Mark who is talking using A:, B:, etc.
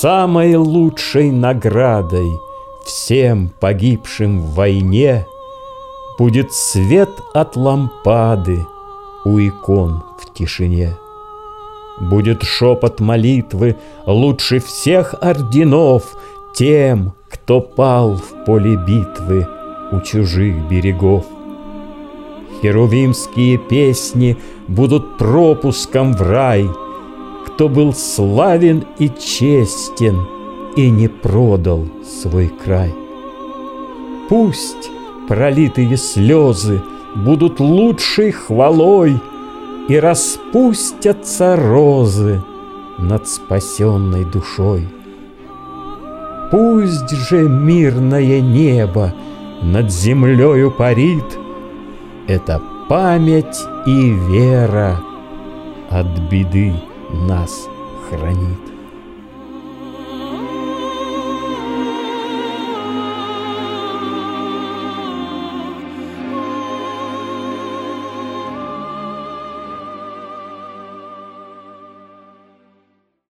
A: самой лучшей наградой всем погибшим в войне будет свет от лампады у икон в тишине. Будет шепот молитвы лучше всех орденов тем, кто пал в поле битвы у чужих берегов. Херувимские песни будут пропуском в рай, кто был славен и честен и не продал свой край. Пусть пролитые слезы будут лучшей хвалой, и распустятся розы над спасенной душой. Пусть же мирное небо над землею парит, это память и вера от беды нас хранит.